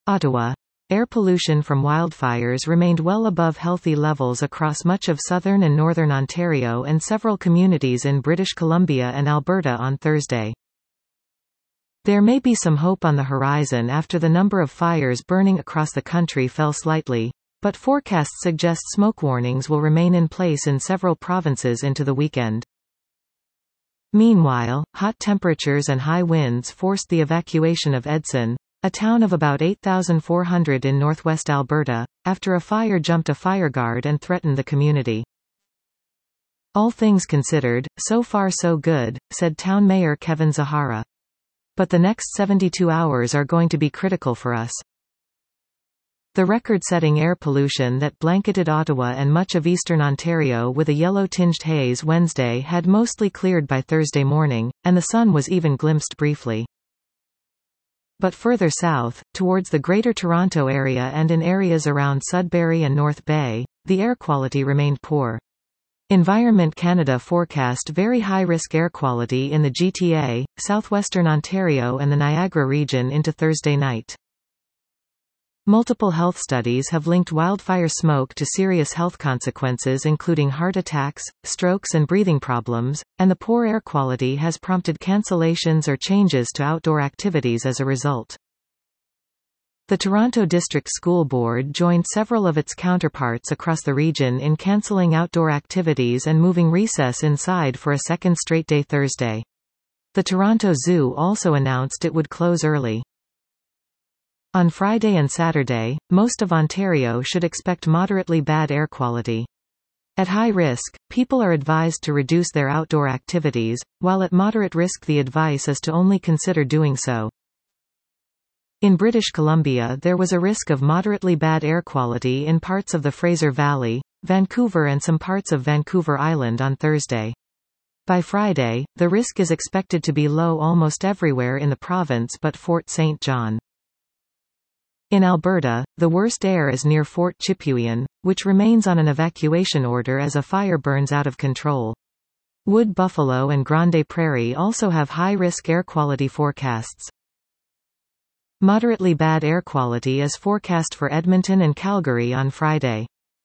Ottawa. Air pollution from wildfires remained well above healthy levels across much of southern and northern Ontario and several communities in British Columbia and Alberta on Thursday. There may be some hope on the horizon after the number of fires burning across the country fell slightly, but forecasts suggest smoke warnings will remain in place in several provinces into the weekend. Meanwhile, hot temperatures and high winds forced the evacuation of Edson, a town of about 8,400 in northwest Alberta, after a fire jumped a fireguard and threatened the community. "All things considered, so far so good," said town mayor Kevin Zahara. "But the next 72 hours are going to be critical for us." The record-setting air pollution that blanketed Ottawa and much of eastern Ontario with a yellow-tinged haze Wednesday had mostly cleared by Thursday morning, and the sun was even glimpsed briefly. But further south, towards the Greater Toronto Area and in areas around Sudbury and North Bay, the air quality remained poor. Environment Canada forecast very high-risk air quality in the GTA, southwestern Ontario and the Niagara region into Thursday night. Multiple health studies have linked wildfire smoke to serious health consequences including heart attacks, strokes and breathing problems, and the poor air quality has prompted cancellations or changes to outdoor activities as a result. The Toronto District School Board joined several of its counterparts across the region in cancelling outdoor activities and moving recess inside for a second straight day Thursday. The Toronto Zoo also announced it would close early. On Friday and Saturday, most of Ontario should expect moderately bad air quality. At high risk, people are advised to reduce their outdoor activities, while at moderate risk the advice is to only consider doing so. In British Columbia there was a risk of moderately bad air quality in parts of the Fraser Valley, Vancouver and some parts of Vancouver Island on Thursday. By Friday, the risk is expected to be low almost everywhere in the province but Fort St. John. In Alberta, the worst air is near Fort Chipewyan, which remains on an evacuation order as a fire burns out of control. Wood Buffalo and Grande Prairie also have high-risk air quality forecasts. Moderately bad air quality is forecast for Edmonton and Calgary on Friday.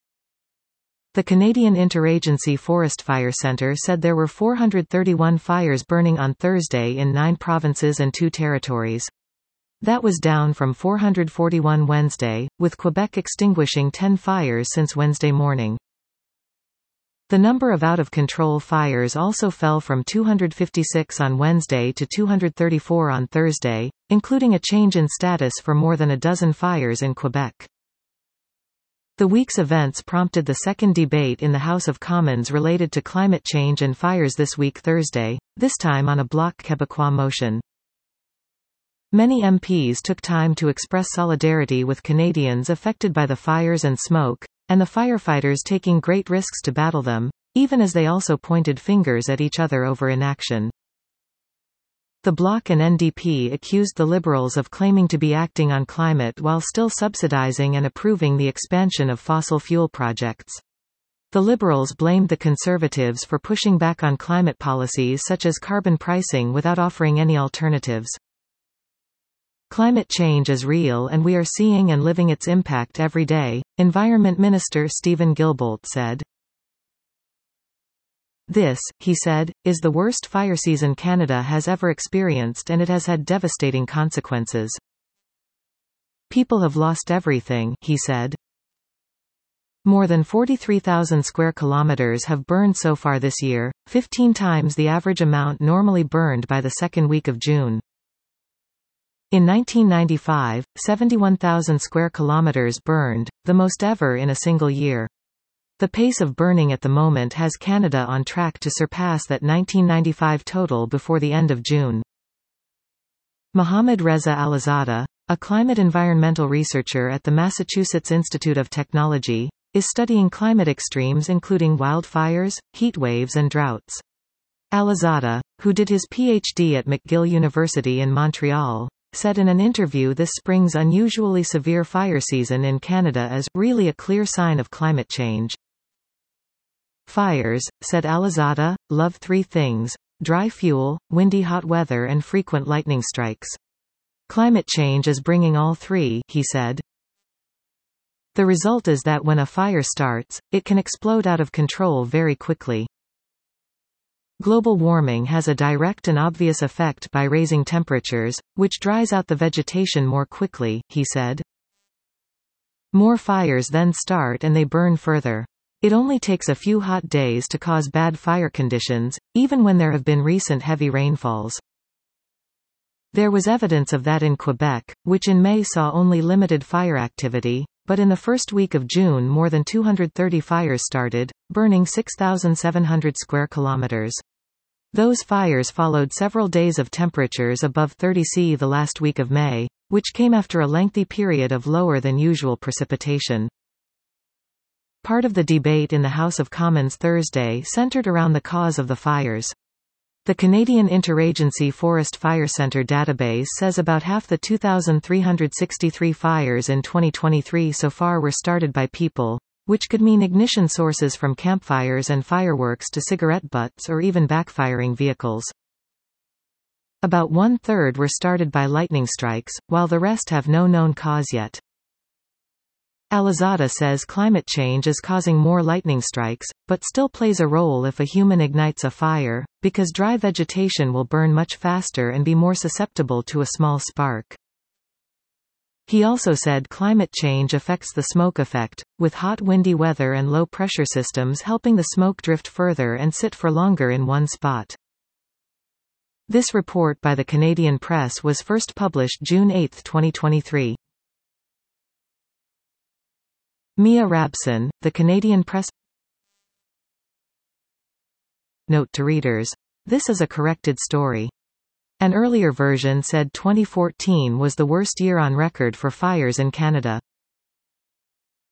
The Canadian Interagency Forest Fire Centre said there were 431 fires burning on Thursday in 9 provinces and 2 territories. That was down from 441 Wednesday, with Quebec extinguishing 10 fires since Wednesday morning. The number of out-of-control fires also fell from 256 on Wednesday to 234 on Thursday, including a change in status for more than a dozen fires in Quebec. The week's events prompted the second debate in the House of Commons related to climate change and fires this week Thursday, this time on a Bloc Québécois motion. Many MPs took time to express solidarity with Canadians affected by the fires and smoke, and the firefighters taking great risks to battle them, even as they also pointed fingers at each other over inaction. The Bloc and NDP accused the Liberals of claiming to be acting on climate while still subsidizing and approving the expansion of fossil fuel projects. The Liberals blamed the Conservatives for pushing back on climate policies such as carbon pricing without offering any alternatives. Climate change is real and we are seeing and living its impact every day, Environment Minister Stephen Guilbeault said. This, he said, is the worst fire season Canada has ever experienced and it has had devastating consequences. People have lost everything, he said. More than 43,000 square kilometers have burned so far this year, 15 times the average amount normally burned by the second week of June. In 1995, 71,000 square kilometers burned, the most ever in a single year. The pace of burning at the moment has Canada on track to surpass that 1995 total before the end of June. Mohammad Reza Alizadeh, a climate environmental researcher at the Massachusetts Institute of Technology, is studying climate extremes including wildfires, heat waves and droughts. Alizadeh, who did his PhD at McGill University in Montreal, said in an interview this spring's unusually severe fire season in Canada is really a clear sign of climate change. Fires, said Alizadeh, love 3 things: dry fuel, windy hot weather and frequent lightning strikes. Climate change is bringing all three, he said. The result is that when a fire starts, it can explode out of control very quickly. Global warming has a direct and obvious effect by raising temperatures, which dries out the vegetation more quickly, he said. More fires then start and they burn further. It only takes a few hot days to cause bad fire conditions, even when there have been recent heavy rainfalls. There was evidence of that in Quebec, which in May saw only limited fire activity, but in the first week of June more than 230 fires started, burning 6,700 square kilometers. Those fires followed several days of temperatures above 30 C the last week of May, which came after a lengthy period of lower than usual precipitation. Part of the debate in the House of Commons Thursday centered around the cause of the fires. The Canadian Interagency Forest Fire Centre database says about half the 2,363 fires in 2023 so far were started by people, which could mean ignition sources from campfires and fireworks to cigarette butts or even backfiring vehicles. About one-third were started by lightning strikes, while the rest have no known cause yet. Alizada says climate change is causing more lightning strikes, but still plays a role if a human ignites a fire, because dry vegetation will burn much faster and be more susceptible to a small spark. He also said climate change affects the smoke effect, with hot windy weather and low-pressure systems helping the smoke drift further and sit for longer in one spot. This report by the Canadian Press was first published June 8, 2023. Mia Rabson, The Canadian Press. Note to readers. This is a corrected story. An earlier version said 2014 was the worst year on record for fires in Canada.